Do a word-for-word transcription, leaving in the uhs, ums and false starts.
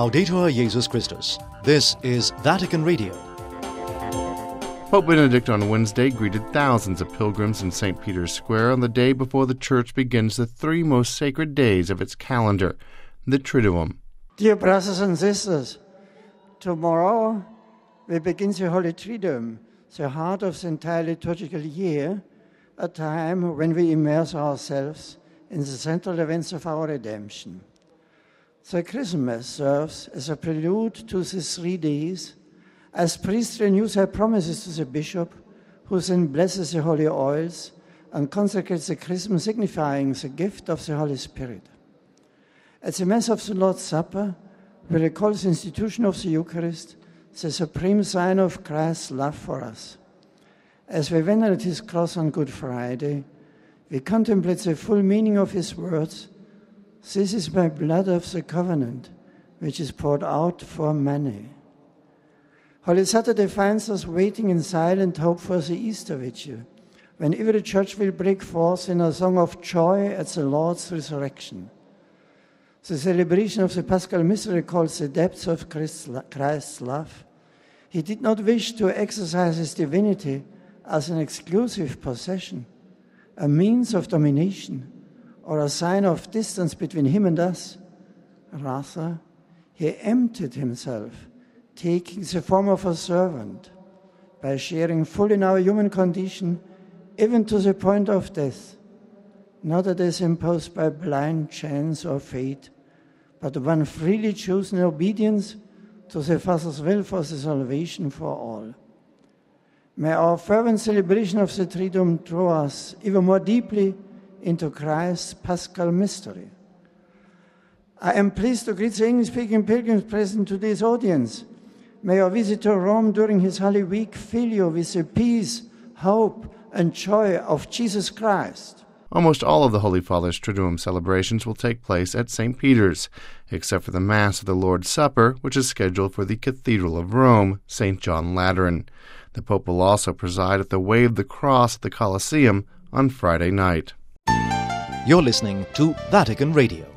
Laudetur Jesus Christus. This is Vatican Radio. Pope Benedict on Wednesday greeted thousands of pilgrims in Saint Peter's Square on the day before the Church begins the three most sacred days of its calendar, the Triduum. Dear brothers and sisters, tomorrow we begin the Holy Triduum, the heart of the entire liturgical year, a time when we immerse ourselves in the central events of our redemption. The Christmas serves as a prelude to these three days, as priests renew their promises to the bishop, who then blesses the holy oils and consecrates the chrism, signifying the gift of the Holy Spirit. At the Mass of the Lord's Supper, we recall the institution of the Eucharist, the supreme sign of Christ's love for us. As we venerate his cross on Good Friday, we contemplate the full meaning of his words, "This is my blood of the covenant, which is poured out for many." Holy Saturday finds us waiting in silent hope for the Easter Vigil, when every church will break forth in a song of joy at the Lord's resurrection. The celebration of the Paschal Mystery calls the depths of Christ's love. He did not wish to exercise his divinity as an exclusive possession, a means of domination, or a sign of distance between him and us. Rather, he emptied himself, taking the form of a servant, by sharing fully in our human condition, even to the point of death, not a death imposed by blind chance or fate, but one freely chosen in obedience to the Father's will for the salvation for all. May our fervent celebration of the Triduum draw us even more deeply into Christ's Paschal mystery. I am pleased to greet the English-speaking pilgrims present in today's audience. May our visit to Rome during his Holy Week fill you with the peace, hope, and joy of Jesus Christ. Almost all of the Holy Father's Triduum celebrations will take place at Saint Peter's, except for the Mass of the Lord's Supper, which is scheduled for the Cathedral of Rome, Saint John Lateran. The Pope will also preside at the Way of the Cross at the Colosseum on Friday night. You're listening to Vatican Radio.